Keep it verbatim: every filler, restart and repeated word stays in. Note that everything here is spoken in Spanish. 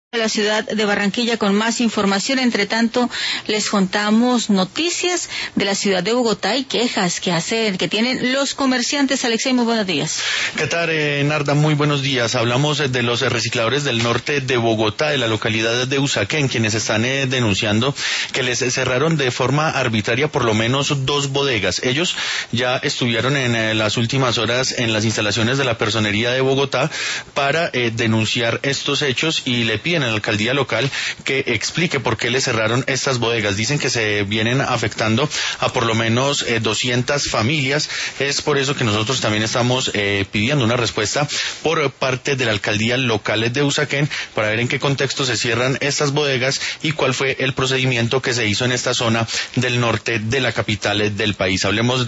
La ciudad de Barranquilla con más información. Entre tanto, les contamos noticias de la ciudad de Bogotá y quejas que hacen, que tienen los comerciantes. Alexei, muy buenos días. ¿Qué tal, eh, Narda? Muy buenos días. Hablamos de los recicladores del norte de Bogotá, de la localidad de Usaquén, quienes están eh, denunciando que les cerraron de forma arbitraria por lo menos dos bodegas. Ellos ya estuvieron en eh, las últimas horas en las instalaciones de la Personería de Bogotá para eh, denunciar estos hechos y le piden a la alcaldía local que explique por qué le cerraron estas bodegas. Dicen que se vienen afectando a por lo menos eh, doscientas familias. Es por eso que nosotros también estamos eh, pidiendo una respuesta por parte de la alcaldía local de Usaquén para ver en qué contexto se cierran estas bodegas y cuál fue el procedimiento que se hizo en esta zona del norte de la capital del país. Hablemos